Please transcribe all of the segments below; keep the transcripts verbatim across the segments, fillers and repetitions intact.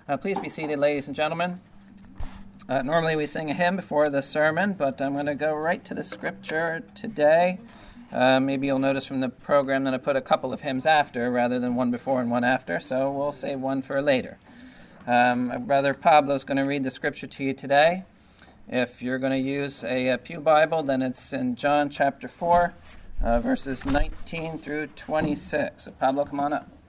Uh, please be seated, ladies and gentlemen. Uh, normally we sing a hymn before the sermon, but I'm going to go right to the scripture today. Uh, maybe you'll notice from the program that I put a couple of hymns after rather than one before and one after, so we'll save one for later. Um, Brother Pablo's going to read the scripture to you today. If you're going to use a, a Pew Bible, then it's in John chapter four, uh, verses nineteen through twenty-six. So Pablo, come on up.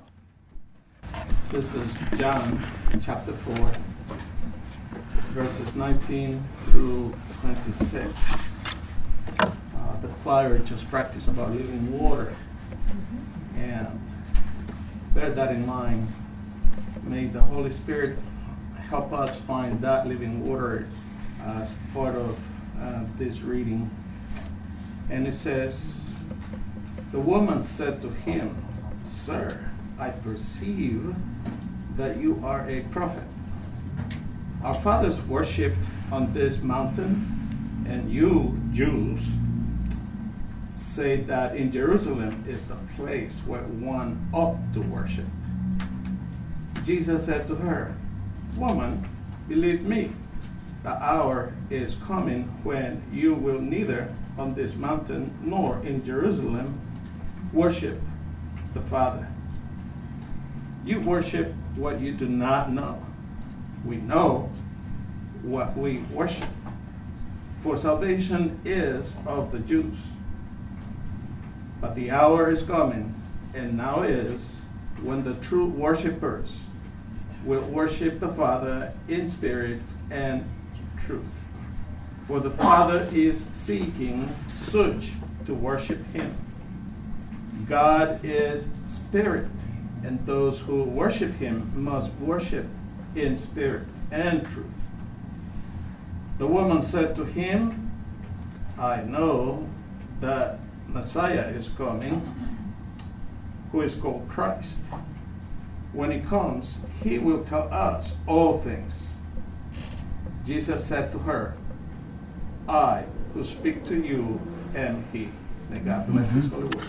This is John chapter four, verses nineteen through twenty-six. Uh, the choir just practiced about living water, and bear that in mind. May the Holy Spirit help us find that living water as part of uh, this reading. And it says, "The woman said to him, 'Sir, I perceive that you are a prophet. Our fathers worshipped on this mountain, and you, Jews, say that in Jerusalem is the place where one ought to worship.' Jesus said to her, 'Woman, believe me, the hour is coming when you will neither on this mountain nor in Jerusalem worship the Father. You worship what you do not know. We know what we worship, for salvation is of the Jews. But the hour is coming, and now is, when the true worshipers will worship the Father in spirit and truth. For the Father is seeking such to worship him. God is spirit, and those who worship him must worship in spirit and truth.' The woman said to him, 'I know that Messiah is coming, who is called Christ. When he comes, he will tell us all things.' Jesus said to her, 'I who speak to you am he.'" May God bless his holy word.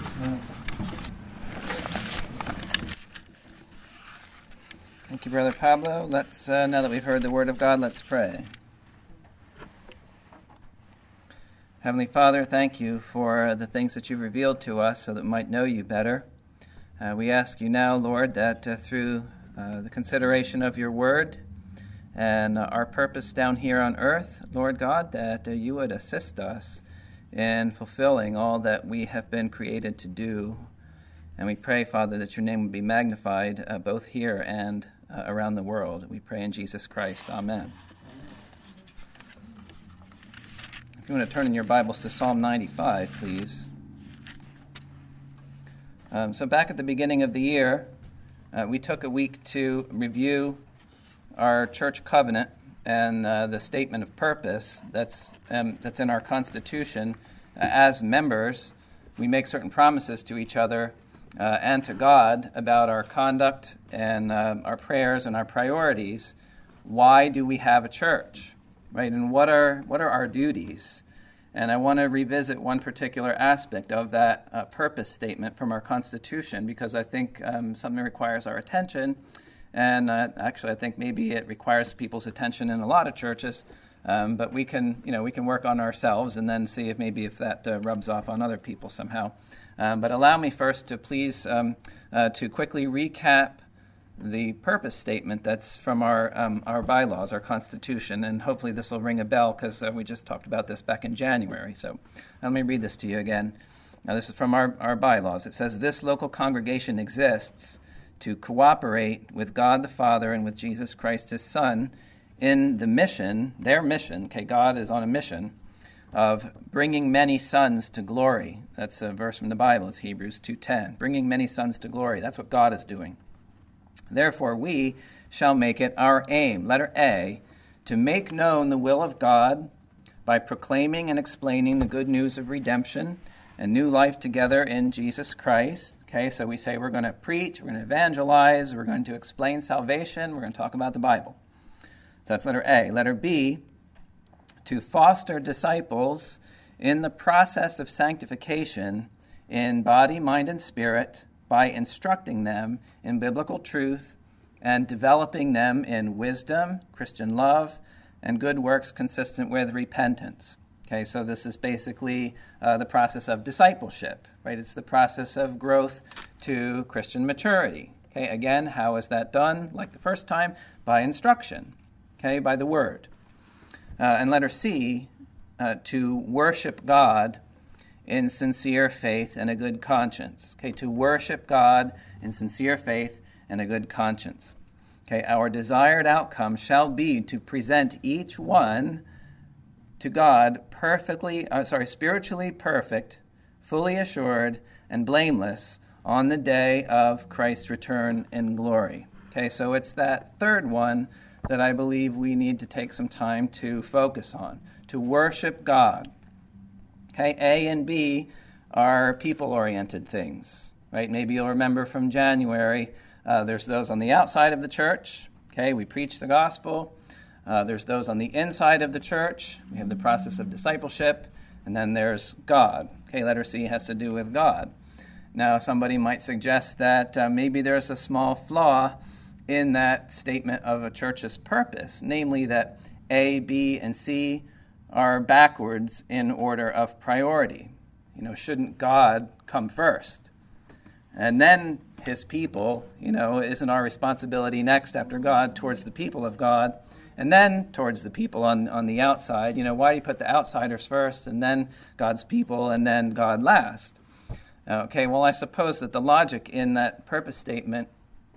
Thank you, Brother Pablo. Let's, uh, now that we've heard the word of God, let's pray. Heavenly Father, thank you for the things that you've revealed to us so that we might know you better. Uh, we ask you now, Lord, that uh, through uh, the consideration of your word and uh, our purpose down here on earth, Lord God, that uh, you would assist us in fulfilling all that we have been created to do. And we pray, Father, that your name would be magnified uh, both here and uh, around the world. We pray in Jesus Christ. Amen. If you want to turn in your Bibles to Psalm ninety-five, please. Um, so back at the beginning of the year, uh, we took a week to review our church covenant and uh, the statement of purpose that's um, that's in our Constitution. Uh, as members, we make certain promises to each other uh, and to God about our conduct and uh, our prayers and our priorities. Why do we have a church, right? And what are what are our duties? And I want to revisit one particular aspect of that uh, purpose statement from our Constitution, because I think um, something requires our attention. And uh, actually, I think maybe it requires people's attention in a lot of churches. Um, but we can, you know, we can work on ourselves and then see if maybe if that uh, rubs off on other people somehow. Um, but allow me first to please um, uh, to quickly recap the purpose statement that's from our um, our bylaws, our Constitution, and hopefully this will ring a bell because uh, we just talked about this back in January. So let me read this to you again. Now, this is from our, our bylaws. It says, "This local congregation exists to cooperate with God the Father and with Jesus Christ, his Son, in the mission, their mission," okay, God is on a mission, "of bringing many sons to glory." That's a verse from the Bible. It's Hebrews two ten. Bringing many sons to glory. That's what God is doing. "Therefore we shall make it our aim," letter A, "to make known the will of God by proclaiming and explaining the good news of redemption and new life together in Jesus Christ." Okay, so we say we're going to preach, we're going to evangelize, we're going to explain salvation, we're going to talk about the Bible. So that's letter A. Letter B, "to foster disciples in the process of sanctification in body, mind, and spirit by instructing them in biblical truth and developing them in wisdom, Christian love, and good works consistent with repentance. Okay, so this is basically uh, the process of discipleship, right? It's the process of growth to Christian maturity. Okay, again, how is that done? Like the first time, by instruction, okay, by the word. Uh, and letter C, uh, to worship God in sincere faith and a good conscience. Okay, to worship God in sincere faith and a good conscience. Okay, our desired outcome shall be to present each one to God perfectly, uh, sorry, spiritually perfect, fully assured, and blameless on the day of Christ's return in glory. Okay, so it's that third one that I believe we need to take some time to focus on, to worship God. Okay, A and B are people-oriented things, right? Maybe you'll remember from January, uh, there's those on the outside of the church. Okay, we preach the gospel. Uh, there's those on the inside of the church. We have the process of discipleship. And then there's God. Okay, letter C has to do with God. Now, somebody might suggest that uh, maybe there's a small flaw in that statement of a church's purpose, namely that A, B, and C are backwards in order of priority. You know, shouldn't God come first? And then his people, you know, isn't our responsibility next after God towards the people of God? And then towards the people on, on the outside, you know, why do you put the outsiders first and then God's people and then God last? Okay, well, I suppose that the logic in that purpose statement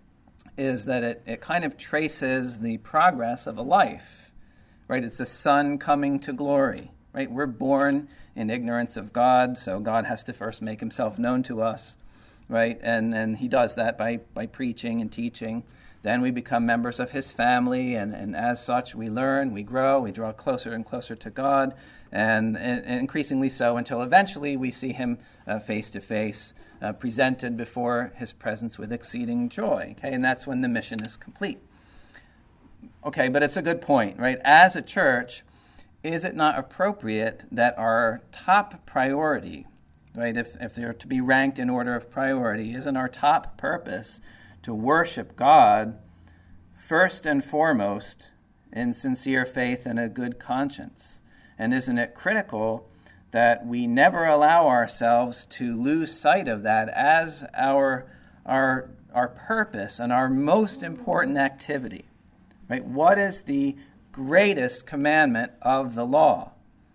is that it, it kind of traces the progress of a life, right? It's a son coming to glory, right? We're born in ignorance of God, so God has to first make himself known to us, right? And, and he does that by, by preaching and teaching. Then we become members of his family, and, and as such, we learn, we grow, we draw closer and closer to God, and, and increasingly so until eventually we see him uh, face to face, uh, presented before his presence with exceeding joy. Okay, and that's when the mission is complete. Okay, but it's a good point, right? As a church, is it not appropriate that our top priority, right, if, if they're to be ranked in order of priority, isn't our top purpose to worship God first and foremost in sincere faith and a good conscience? And isn't it critical that we never allow ourselves to lose sight of that as our our our purpose and our most important activity? Right? What is the greatest commandment of the law?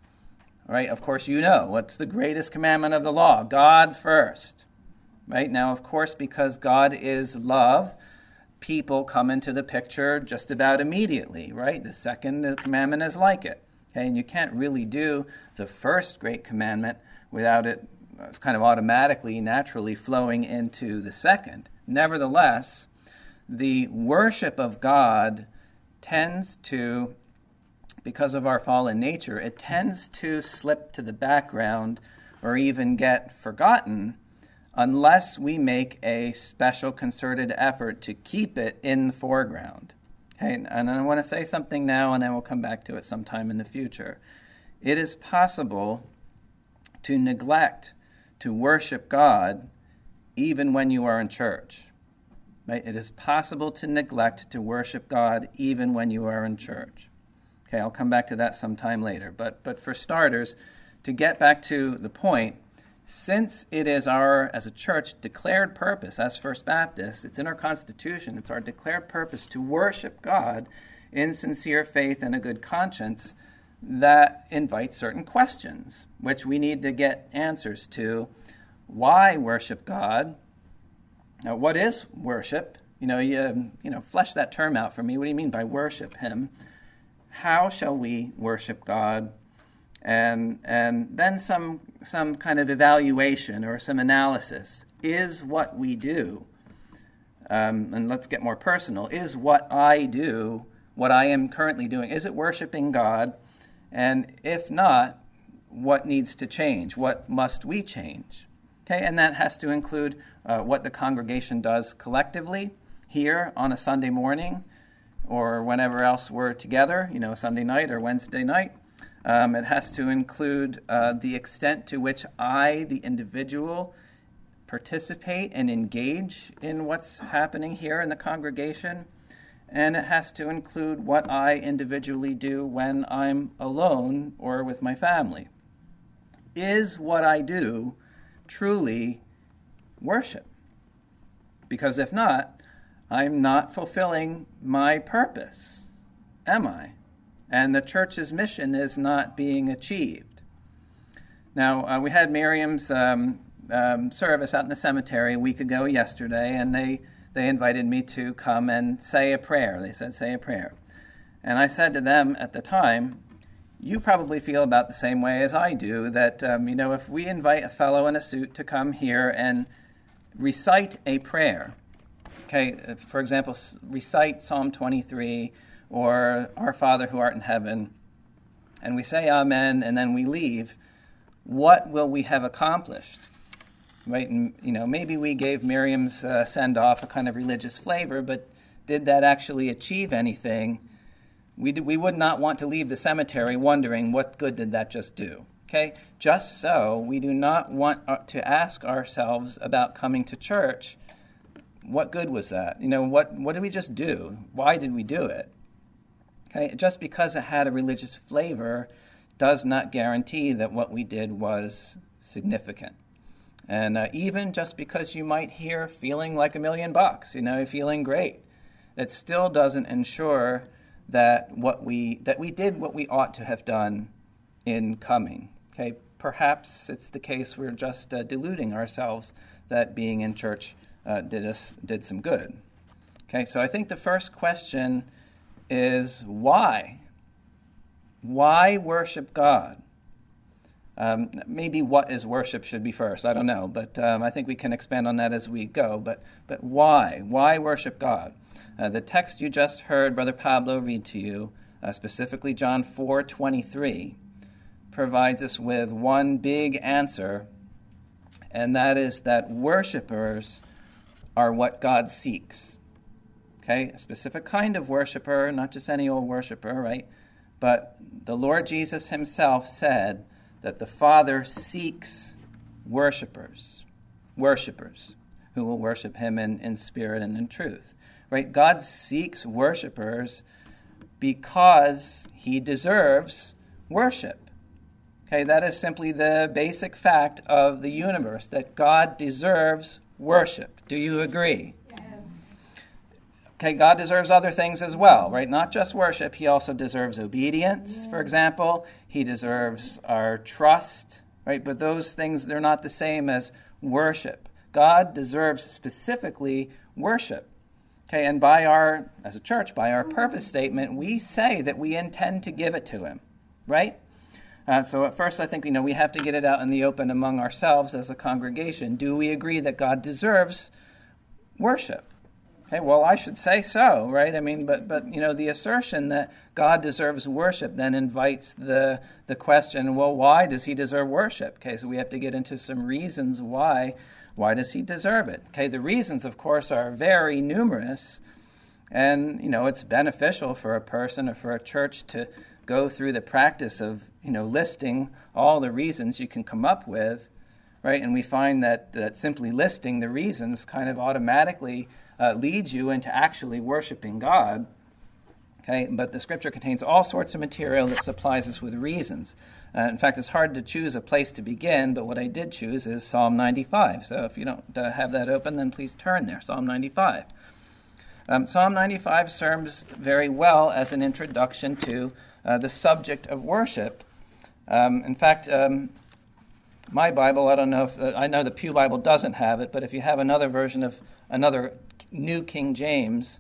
Right? Of course you know. What's the greatest commandment of the law? God first. Right? Now, of course, because God is love, people come into the picture just about immediately, right? The second commandment is like it. Okay, and you can't really do the first great commandment without it uh, kind of automatically, naturally flowing into the second. Nevertheless, the worship of God tends to, because of our fallen nature, it tends to slip to the background or even get forgotten unless we make a special concerted effort to keep it in the foreground. Okay, and I want to say something now, and I will come back to it sometime in the future. It is possible to neglect to worship God even when you are in church. Right? It is possible to neglect to worship God even when you are in church. Okay, I'll come back to that sometime later. But but for starters, to get back to the point, since it is our, as a church, declared purpose, as First Baptist, it's in our constitution, it's our declared purpose to worship God in sincere faith and a good conscience, that invites certain questions, which we need to get answers to. Why worship God? Now, what is worship? You know, you, you know, flesh that term out for me. What do you mean by worship him? How shall we worship God? And and then some some kind of evaluation or some analysis. Is what we do, um, and let's get more personal, is what I do, what I am currently doing, is it worshiping God? And if not, what needs to change? What must we change? Okay, and that has to include uh, what the congregation does collectively here on a Sunday morning or whenever else we're together, you know, Sunday night or Wednesday night. Um, it has to include uh, the extent to which I, the individual, participate and engage in what's happening here in the congregation. and it has to include what I individually do when I'm alone or with my family. Is what I do truly worship? Because if not, I'm not fulfilling my purpose, am I? And the church's mission is not being achieved. Now, uh, we had Miriam's um, um, service out in the cemetery a week ago yesterday, and they, they invited me to come and say a prayer. They said, say a prayer. And I said to them at the time, you probably feel about the same way as I do, that, um, you know, if we invite a fellow in a suit to come here and recite a prayer, okay, for example, recite Psalm twenty-three or Our Father who art in heaven, and we say amen, and then we leave, what will we have accomplished? Right? And, you know, maybe we gave Miriam's uh, send-off a kind of religious flavor, but did that actually achieve anything? We, do, we would not want to leave the cemetery wondering what good did that just do. Okay? Just so, we do not want to ask ourselves about coming to church, what good was that? You know, what, what did we just do? Why did we do it? Okay? Just because it had a religious flavor does not guarantee that what we did was significant. And uh, even just because you might hear feeling like a million bucks, you know, feeling great, it still doesn't ensure that what we that we did what we ought to have done in coming. Okay, perhaps it's the case we're just uh, deluding ourselves that being in church uh, did us did some good. Okay, so I think the first question is why? Why worship God? Um, maybe what is worship should be first. I don't know, but um, I think we can expand on that as we go. But but why? Why worship God? Uh, the text you just heard Brother Pablo read to you, uh, specifically John four twenty-three, provides us with one big answer, and that is that worshipers are what God seeks. Okay, a specific kind of worshiper, not just any old worshiper, right? But the Lord Jesus himself said that the Father seeks worshipers, worshipers who will worship him in, in spirit and in truth. Right? God seeks worshipers because he deserves worship. Okay, that is simply the basic fact of the universe, that God deserves worship. Do you agree? Yes. Okay, God deserves other things as well, right? Not just worship, he also deserves obedience, yes. For example. He deserves our trust, right? But those things, they're not the same as worship. God deserves specifically worship. Okay, and by our, as a church, by our purpose statement, we say that we intend to give it to him, right? Uh, so at first, I think, you know, we have to get it out in the open among ourselves as a congregation. Do we agree that God deserves worship? Okay, well, I should say so, right? I mean, but, but you know, the assertion that God deserves worship then invites the, the question, well, why does he deserve worship? Okay, so we have to get into some reasons why Why does he deserve it? Okay, the reasons, of course, are very numerous, and, you know, it's beneficial for a person or for a church to go through the practice of, you know, listing all the reasons you can come up with, right? And we find that, that simply listing the reasons kind of automatically uh, leads you into actually worshiping God. Okay, but the Scripture contains all sorts of material that supplies us with reasons. Uh, in fact, it's hard to choose a place to begin, but what I did choose is Psalm ninety-five. So if you don't uh, have that open, then please turn there, Psalm ninety-five. Um, Psalm ninety-five serves very well as an introduction to uh, the subject of worship. Um, in fact, um, my Bible, I don't know if, uh, I know the Pew Bible doesn't have it, but if you have another version of another New King James,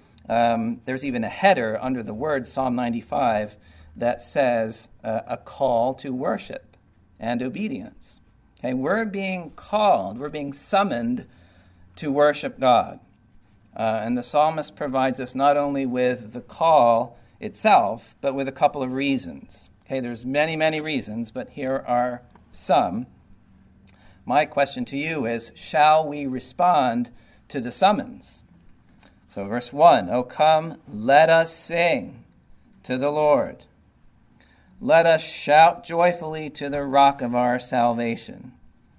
Um, there's even a header under the word Psalm ninety-five that says uh, a call to worship and obedience. Okay, we're being called, we're being summoned to worship God. Uh, and the psalmist provides us not only with the call itself, but with a couple of reasons. Okay, there's many, many reasons, but here are some. My question to you is, shall we respond to the summons? So verse one, "O come, let us sing to the Lord. Let us shout joyfully to the rock of our salvation.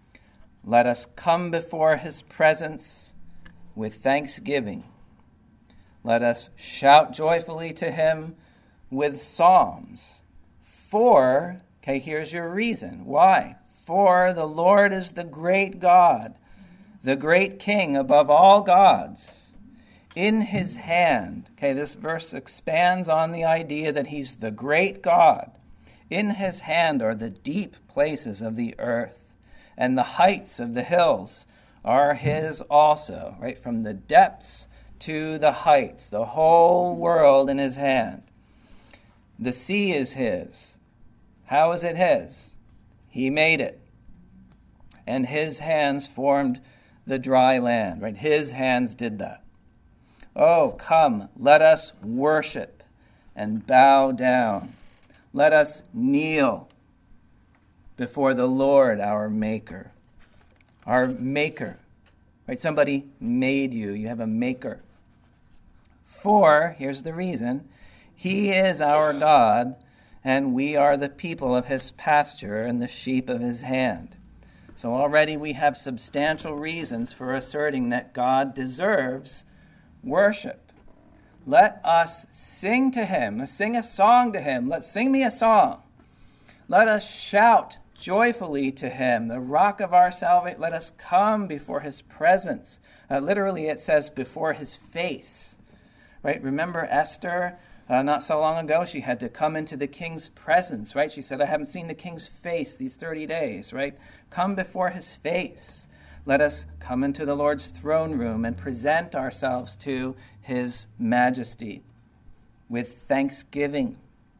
Let us come before his presence with thanksgiving. Let us shout joyfully to him with psalms. For, okay, here's your reason. Why? For the Lord is the great God, the great King above all gods. In his hand, okay, this verse expands on the idea that he's the great God. In his hand are the deep places of the earth, and the heights of the hills are his also, right? From the depths to the heights, the whole world in his hand. The sea is his. How is it his? He made it. And his hands formed the dry land, right? His hands did that. Oh, come, let us worship and bow down. Let us kneel before the Lord, our Maker. Our Maker, right? Somebody made you. You have a Maker. For, here's the reason, he is our God, and we are the people of his pasture and the sheep of his hand. So already we have substantial reasons for asserting that God deserves worship. Let us sing to him, sing a song to him. Let's sing me a song. Let us shout joyfully to him, the rock of our salvation. Let us come before his presence. Uh, literally it says before his face. Right? Remember Esther? Uh, not so long ago, she had to come into the king's presence, right? She said, I haven't seen the king's face these thirty days, right? Come before his face. Let us come into the Lord's throne room and present ourselves to his majesty with thanksgiving.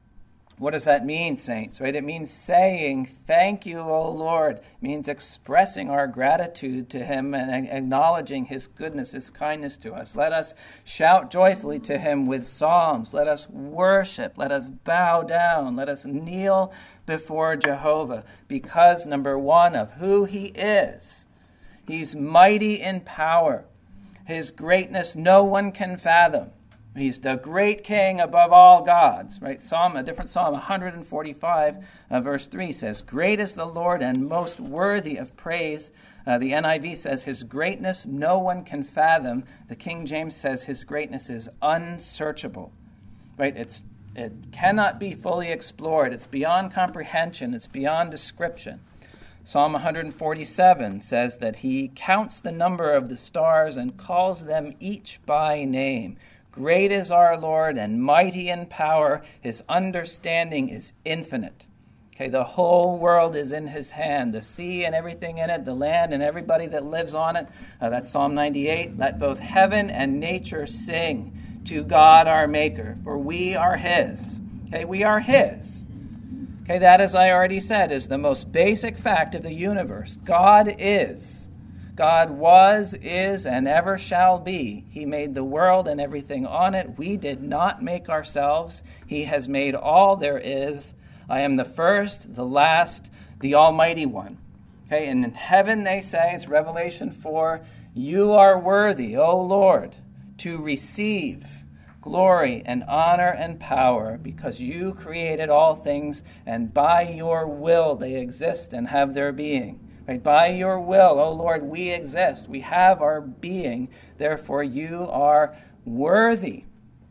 What does that mean, saints? Right? It means saying, thank you, O Lord. It means expressing our gratitude to him and acknowledging his goodness, his kindness to us. Let us shout joyfully to him with psalms. Let us worship. Let us bow down. Let us kneel before Jehovah because, number one, of who he is. He's mighty in power. His greatness no one can fathom. He's the great King above all gods, right? Psalm, a different Psalm, one forty-five, uh, verse three says, great is the Lord and most worthy of praise. Uh, the N I V says, his greatness no one can fathom. The King James says, his greatness is unsearchable, right? It's It cannot be fully explored. It's beyond comprehension. It's beyond description. Psalm one forty-seven says that he counts the number of the stars and calls them each by name. Great is our Lord and mighty in power. His understanding is infinite. Okay, the whole world is in his hand. The sea and everything in it, the land and everybody that lives on it. Uh, that's Psalm ninety-eight. Let both heaven and nature sing to God our Maker, for we are his. Okay, we are his. Okay, that, as I already said, is the most basic fact of the universe. God is. God was, is, and ever shall be. He made the world and everything on it. We did not make ourselves. He has made all there is. I am the first, the last, the Almighty One. Okay, and in heaven they say, it's Revelation four, you are worthy, O Lord, to receive glory and honor and power, because you created all things, and by your will they exist and have their being. Right? By your will, O Lord, we exist. We have our being. Therefore, you are worthy.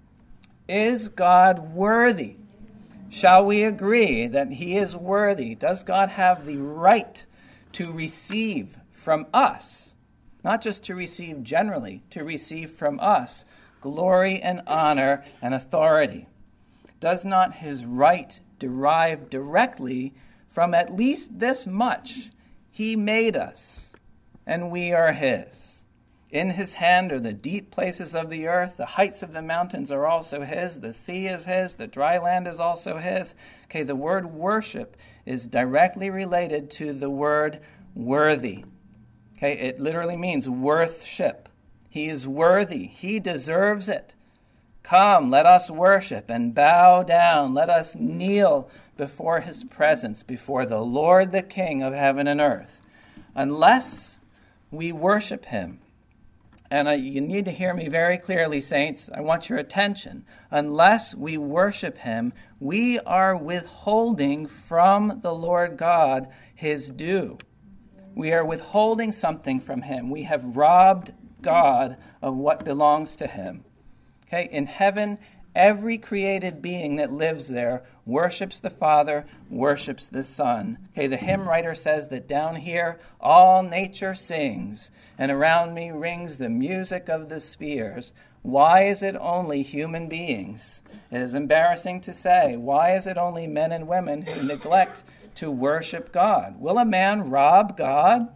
Is God worthy? Shall we agree that he is worthy? Does God have the right to receive from us? Not just to receive generally, to receive from us glory and honor and authority. Does not his right derive directly from at least this much? He made us, and we are his. In his hand are the deep places of the earth. The heights of the mountains are also his. The sea is his. The dry land is also his. Okay, the word worship is directly related to the word worthy. Okay, it literally means worthship. He is worthy. He deserves it. Come, let us worship and bow down. Let us kneel before his presence, before the Lord, the King of heaven and earth. Unless we worship him, and I, you need to hear me very clearly, saints, I want your attention. Unless we worship him, we are withholding from the Lord God his due. We are withholding something from him. We have robbed God of what belongs to him. Okay, in heaven, every created being that lives there worships the Father, worships the Son. Okay, the hymn writer says that down here, all nature sings, and around me rings the music of the spheres. Why is it only human beings? It is embarrassing to say. Why is it only men and women who neglect to worship God? Will a man rob God?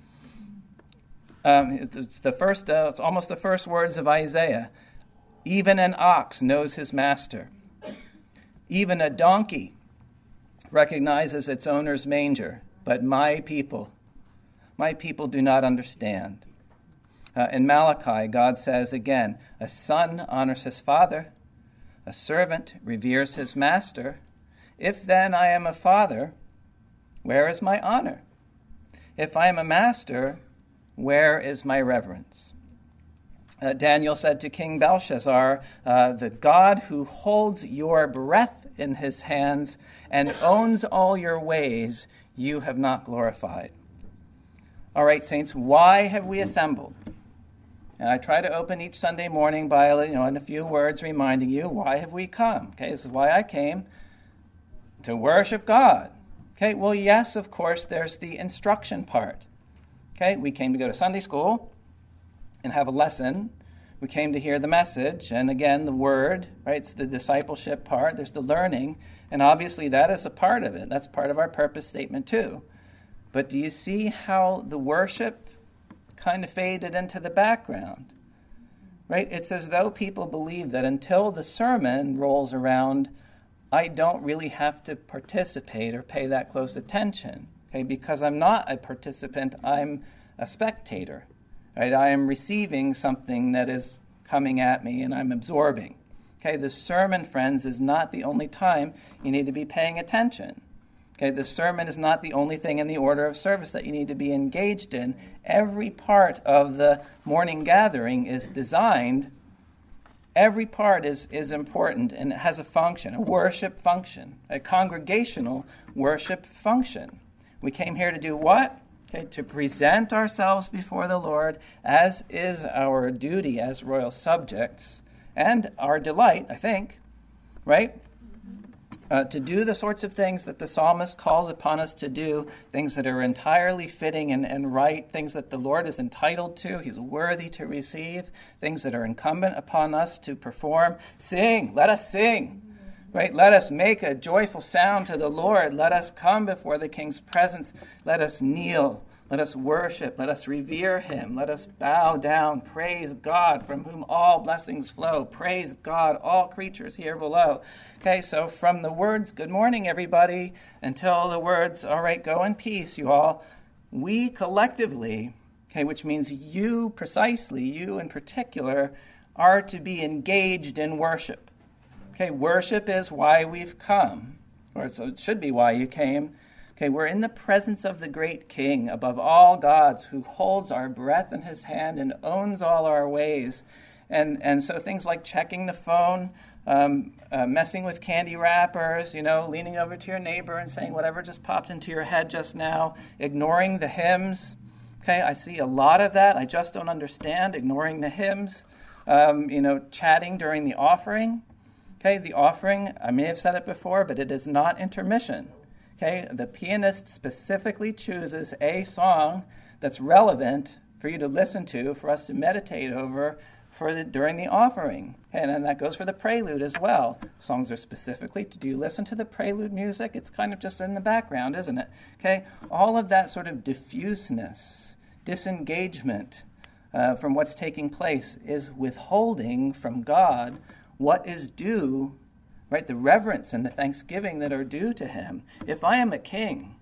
Um, it's, it's the first. Uh, it's almost the first words of Isaiah. Even an ox knows his master. Even a donkey recognizes its owner's manger. But my people, my people do not understand. Uh, in Malachi, God says again, a son honors his father, a servant reveres his master. If then I am a father, where is my honor? If I am a master, where is my reverence? Uh, Daniel said to King Belshazzar, uh, the God who holds your breath in his hands and owns all your ways, you have not glorified. All right, saints, why have we assembled? And I try to open each Sunday morning by, you know, in a few words reminding you, why have we come? Okay, this is why I came, to worship God. Okay, well, yes, of course, there's the instruction part. Okay, we came to go to Sunday school and have a lesson. We came to hear the message, and again, the word, right? It's the discipleship part. There's the learning, and obviously that is a part of it. That's part of our purpose statement too. But do you see how the worship kind of faded into the background, right? It's as though people believe that until the sermon rolls around, I don't really have to participate or pay that close attention, okay? Because I'm not a participant, I'm a spectator, right? I am receiving something that is coming at me and I'm absorbing. Okay, the sermon, friends, is not the only time you need to be paying attention. Okay, the sermon is not the only thing in the order of service that you need to be engaged in. Every part of the morning gathering is designed, every part is, is important and it has a function, a worship function, a congregational worship function. We came here to do what? Okay, to present ourselves before the Lord, as is our duty as royal subjects, and our delight, I think, right? Uh, to do the sorts of things that the psalmist calls upon us to do, things that are entirely fitting and, and right, things that the Lord is entitled to, he's worthy to receive, things that are incumbent upon us to perform. Sing, let us sing, right? Let us make a joyful sound to the Lord. Let us come before the King's presence. Let us kneel. Let us worship. Let us revere him. Let us bow down. Praise God, from whom all blessings flow. Praise God, all creatures here below. Okay, so from the words, good morning, everybody, until the words, all right, go in peace, you all, we collectively, okay, which means you precisely, you in particular, are to be engaged in worship. Okay, worship is why we've come, or so it should be why you came. Okay, we're in the presence of the great King above all gods, who holds our breath in his hand and owns all our ways. And and so things like checking the phone, um, uh, messing with candy wrappers, you know, leaning over to your neighbor and saying whatever just popped into your head just now, ignoring the hymns. Okay, I see a lot of that. I just don't understand, ignoring the hymns, um, you know, chatting during the offering. Okay, the offering, I may have said it before, but it is not intermission. Okay, the pianist specifically chooses a song that's relevant for you to listen to, for us to meditate over for the, during the offering. And, and that goes for the prelude as well. Songs are specifically, do you listen to the prelude music? It's kind of just in the background, isn't it? Okay, all of that sort of diffuseness, disengagement uh, from what's taking place is withholding from God what is due, right? The reverence and the thanksgiving that are due to him. If I am a king,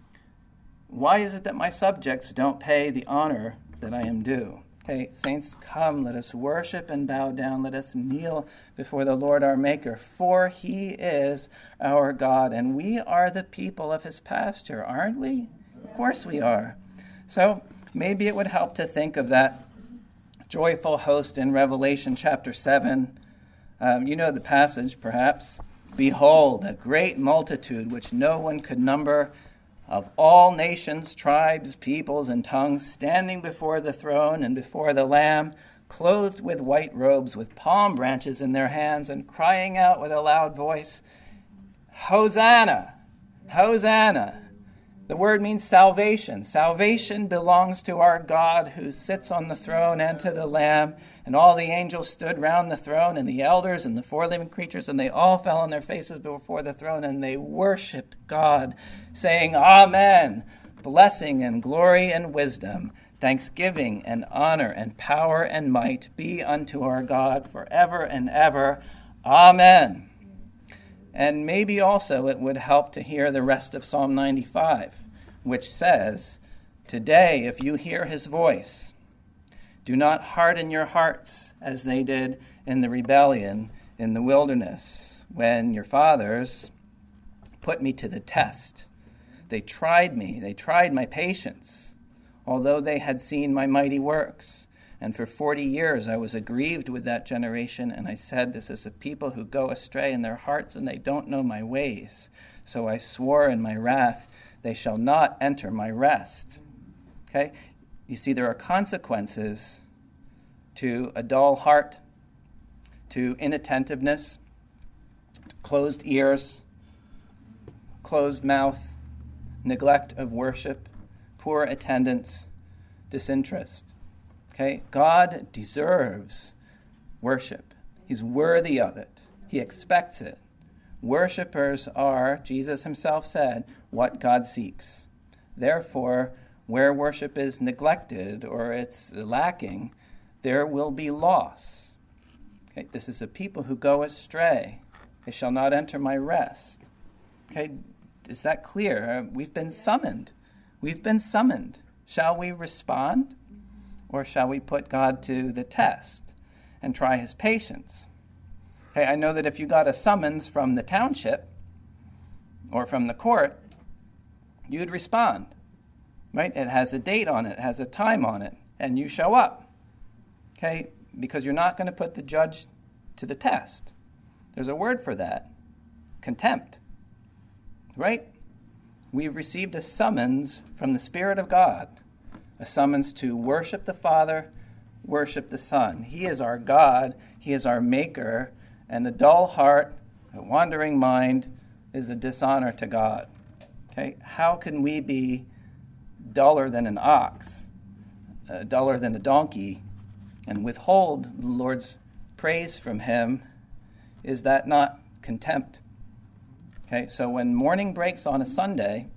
why is it that my subjects don't pay the honor that I am due? Okay, saints, come, let us worship and bow down. Let us kneel before the Lord our Maker, for he is our God, and we are the people of his pasture, aren't we? Of course we are. So maybe it would help to think of that joyful host in Revelation chapter seven. Um, you know the passage, perhaps. Behold, a great multitude which no one could number, of all nations, tribes, peoples, and tongues, standing before the throne and before the Lamb. clothed with white robes, with palm branches in their hands, and crying out with a loud voice, Hosanna! Hosanna! The word means salvation. Salvation belongs to our God who sits on the throne and to the Lamb. And all the angels stood round the throne, and the elders and the four living creatures, and they all fell on their faces before the throne, and they worshipped God, saying, Amen. Blessing and glory and wisdom, thanksgiving and honor and power and might be unto our God forever and ever. Amen. And maybe also it would help to hear the rest of Psalm ninety-five, which says, Today, if you hear his voice, do not harden your hearts as they did in the rebellion in the wilderness, when your fathers put me to the test. They tried me, they tried my patience, although they had seen my mighty works. And for forty years I was aggrieved with that generation, and I said, This is a people who go astray in their hearts, and they don't know my ways. So I swore in my wrath, they shall not enter my rest. Okay? You see, there are consequences to a dull heart, to inattentiveness, to closed ears, closed mouth, neglect of worship, poor attendance, disinterest. Okay, God deserves worship. He's worthy of it. He expects it. Worshippers are, Jesus himself said, what God seeks. Therefore, where worship is neglected or it's lacking, there will be loss. Okay, this is a people who go astray. They shall not enter my rest. Okay, is that clear? We've been summoned. We've been summoned. Shall we respond? Or shall we put God to the test and try his patience? Okay, I know that if you got a summons from the township or from the court, you'd respond, right? It has a date on it, it has a time on it, and you show up, okay? Because you're not going to put the judge to the test. There's a word for that, contempt, right? We've received a summons from the Spirit of God, a summons to worship the Father, worship the Son. He is our God. He is our Maker. And a dull heart, a wandering mind, is a dishonor to God. Okay? How can we be duller than an ox, uh, duller than a donkey, and withhold the Lord's praise from him? Is that not contempt? Okay, so when morning breaks on a Sunday,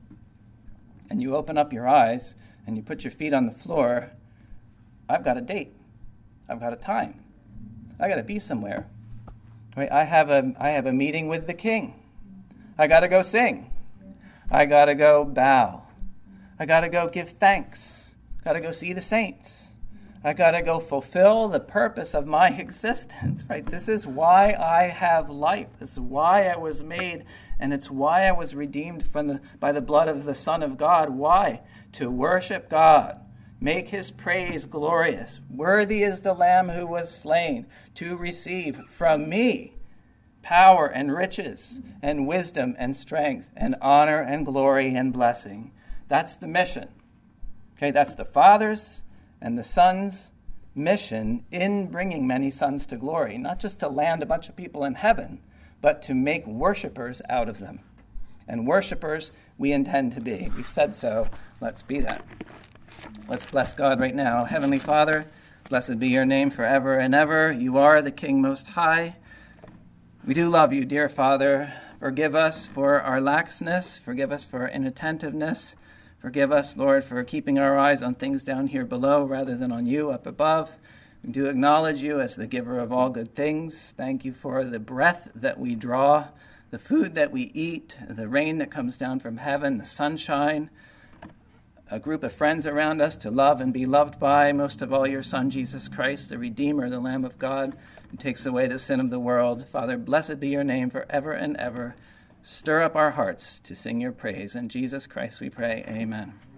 and you open up your eyes, and you put your feet on the floor, I've got a date. I've got a time. I got to be somewhere. Right? I have a I have a meeting with the King. I got to go sing. I got to go bow. I got to go give thanks. Got to go see the saints. I got to go fulfill the purpose of my existence. Right? This is why I have life. This is why I was made, and it's why I was redeemed from the by the blood of the Son of God. Why? To worship God, make his praise glorious. Worthy is the Lamb who was slain to receive from me power and riches and wisdom and strength and honor and glory and blessing. That's the mission. Okay, that's the Father's and the Son's mission in bringing many sons to glory, not just to land a bunch of people in heaven, but to make worshipers out of them. And worshipers we intend to be. We've said so. Let's be that. Let's bless God right now. Heavenly Father, blessed be your name forever and ever. You are the King Most High. We do love you, dear Father. Forgive us for our laxness. Forgive us for our inattentiveness. Forgive us, Lord, for keeping our eyes on things down here below rather than on you up above. We do acknowledge you as the giver of all good things. Thank you for the breath that we draw, the food that we eat, the rain that comes down from heaven, the sunshine, a group of friends around us to love and be loved by, most of all your Son, Jesus Christ, the Redeemer, the Lamb of God, who takes away the sin of the world. Father, blessed be your name forever and ever. Stir up our hearts to sing your praise. In Jesus Christ we pray, amen.